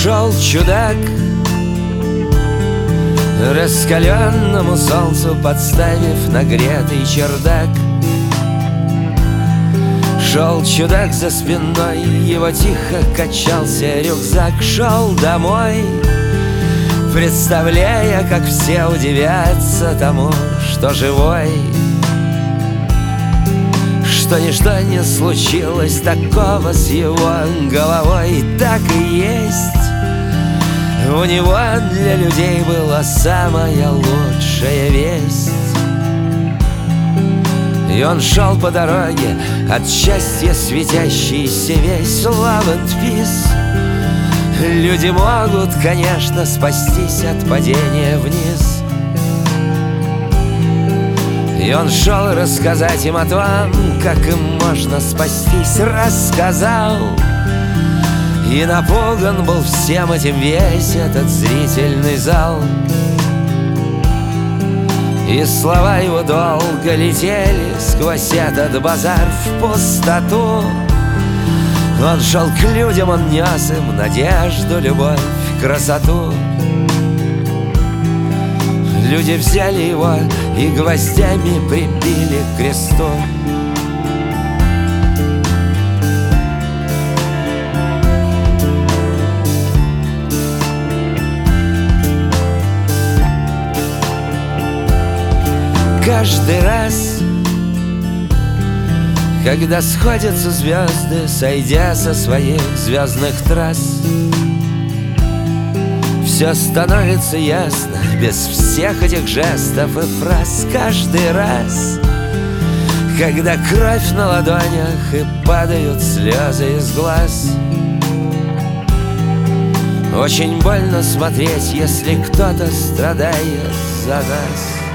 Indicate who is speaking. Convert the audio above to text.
Speaker 1: Шел чудак, раскаленному солнцу подставив нагретый чердак. Шел чудак, за спиной его тихо качался рюкзак. Шел домой, представляя, как все удивятся тому, что живой, что ничто не случилось такого с его головой. Так и есть, у него для людей была самая лучшая весть. И он шел по дороге, от счастья светящийся весь. Love and peace. Люди могут, конечно, спастись от падения вниз. И он шел рассказать им о том, как им можно спастись. Рассказал, и напуган был всем этим весь этот зрительный зал. И слова его долго летели сквозь этот базар в пустоту. Он шел к людям, он нес им надежду, любовь, красоту. Люди взяли его и гвоздями прибили к кресту. Каждый раз, когда сходятся звезды, сойдя со своих звездных трасс, все становится ясно без всех этих жестов и фраз. Каждый раз, когда кровь на ладонях и падают слезы из глаз, очень больно смотреть, если кто-то страдает за нас.